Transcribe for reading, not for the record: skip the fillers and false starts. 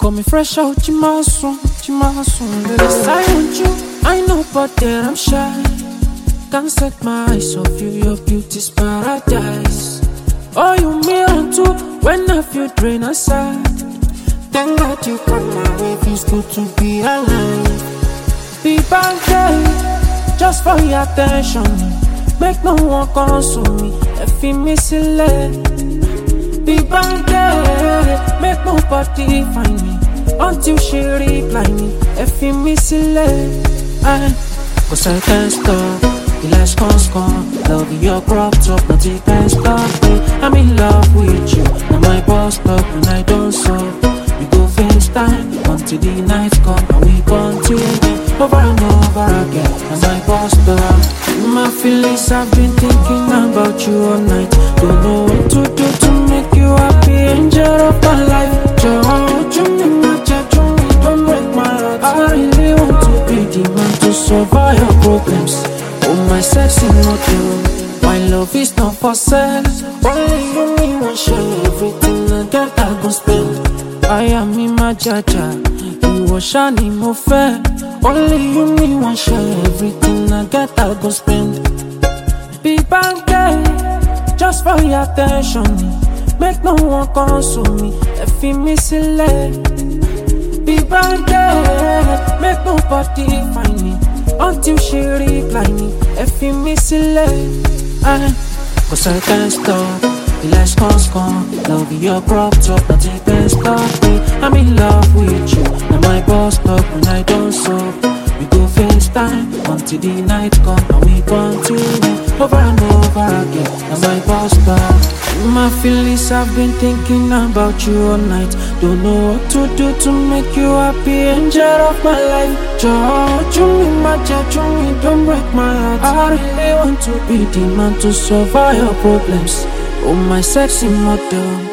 Call me fresh out, Chimasun. Yes, I want you, I know, but there I'm shy. Can't set my eyes off you, your beauty's paradise. Oh, you me on too, when I feel drain aside. Thank God you come my way, feels good to be alive. Be back there, just for your attention. Make no one console me, if you miss it. Be back there, make nobody find me until she reply me, if you miss it. Cause I can't stop, the lights come. Love your crop top, nothing can stop me. I'm in love with you, now my boss stop when I don't solve. We go FaceTime until the night come, and we continue over and over again. And my boss stop. My feelings, I've been thinking about you all night. Don't know what to do to make you happy, angel of my life. Don't break my heart. I really want to be the man to solve all your problems. Oh, my sexy model, my love is not for sale. Only you me want share everything I get, I go spend. I am in my jaja, you was shiny mo fair. Only you me want share everything I get, I go spend. Be back there, just for your attention. Make no one console me, if you miss it. Be back there, make nobody find me until she reply me, if you miss it. Cause I can't stop, the lights come. Love your crop top, nothing can stop me. I'm in love with you, now my boss stop when I don't solve. We go FaceTime until the night come, and we continue over and over again. And my boss stop. My feelings, I've been thinking about you all night. Don't know what to do to make you happy, angel of my life. Don't break my heart. I really want to be the man to solve all your problems. Oh, my sexy model.